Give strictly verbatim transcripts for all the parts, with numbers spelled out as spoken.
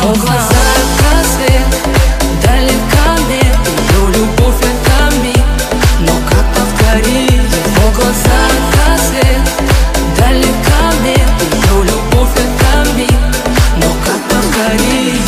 Его глаза как свет, далека нет, ее любовь это миг, но как повторить? Его глаза как свет, далека нет, ее любовь это миг, но как повторить?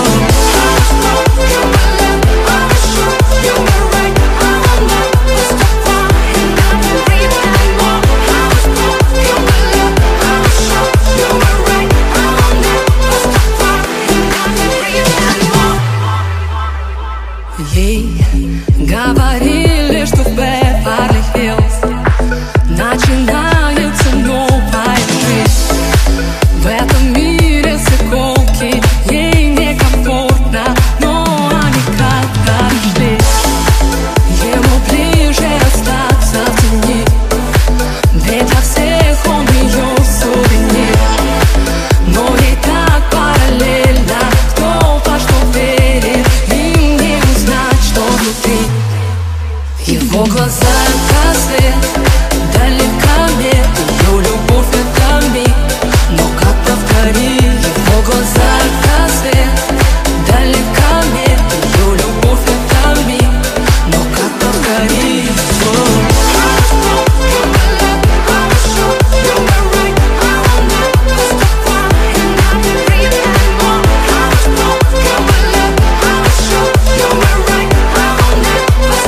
Ей говорили, что в Беверли-Хиллз начинается новая жизнь. В этом мире с иголки ей некомфортно, но они как-то нашлись. Ему ближе остаться в тени, ведь для всех он ее сувенир. Но ей так параллельно, кто во что верит, им не узнать, что внутри. Его глаза как свет, далека нет, ее любовь это миг, но как повторить? Его глаза как свет, далека нет, ее любовь это миг, но как повторить?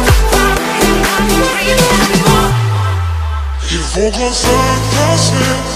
Его глаза как свет,